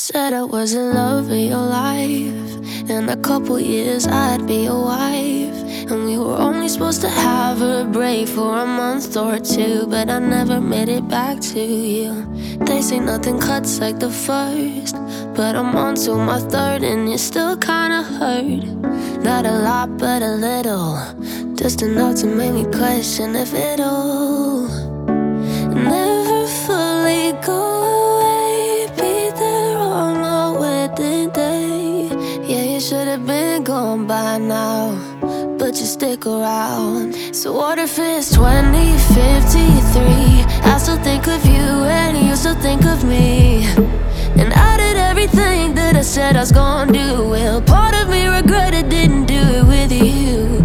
Said I was in love with your life. In a couple years I'd be your wife. And we were only supposed to have a break for a month or two, but I never made it back to you. They say nothing cuts like the first, but I'm on to my third and you're still kinda hurt. Not a lot but a little, just enough to make me question if it'll never fully go away. Be there on my wedding day. Yeah, you should've been gone by now, but you stick around. So what if it's 2053? I still think of you and you still think of me. And I did everything that I said I was gonna do. Well, part of me regretted didn't do it with you.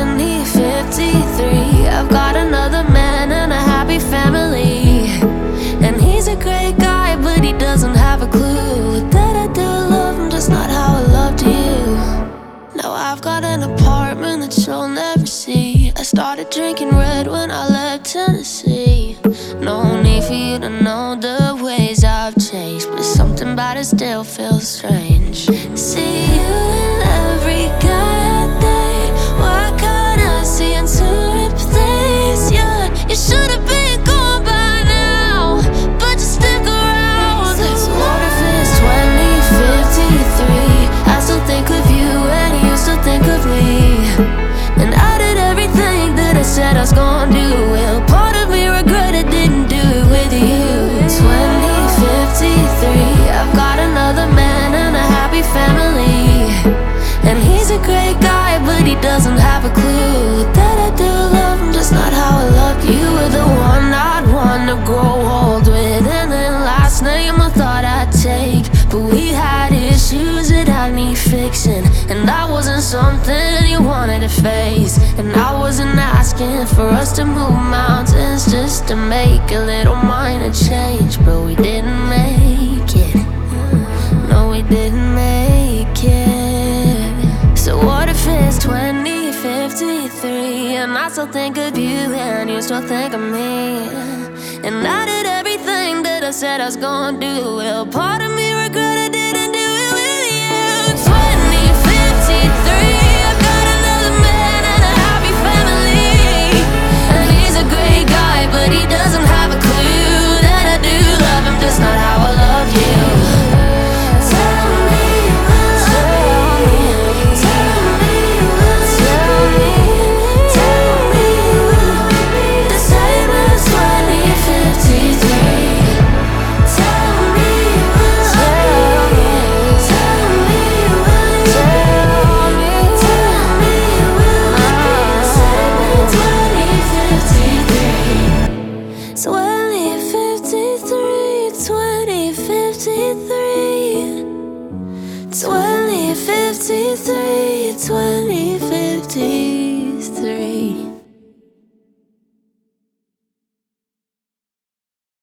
2053, I've got another man and a happy family. And he's a great guy, but he doesn't have a clue that I do love him, just not how I loved you. Now I've got an apartment that you'll never see. I started drinking red when I left Tennessee. No need for you to know the ways I've changed, but something about it still feels strange. See you in every guy I date. Why can't I see and to replace you? You should've been gone by now, but you stick around. So what if it's 2053? I still think of you and you still think of me. And I did everything that I said I was gonna do. Well, part of me regretted didn't do it with you. 2053, I've got another man and a happy family. And he's a great guy, but he doesn't have a clue that I do love him, just not how I loved you. You were the one I'd want to grow old with, and then last name I thought I'd take. But we had issues that I need fixing, and that wasn't something you wanted to face. And I wasn't asking for us to move mountains just to make a little minor change, but we didn't make it. No, we didn't make it. So what if it's 2053 and I still think of you and you still think of me? And I did everything that I said I was gonna do. Well, part of me regretted didn't do it with you. 2053, I've got another man and a happy family. And he's a great guy, but he doesn't have a clue that I do love him, just not how I love you. Tell me you love me. Tell me you love me. Tell me you love me. The same as 2053. Tell me you love me. Tell me you love me. Tell me you love me. The same as 2053. 2053, 2053.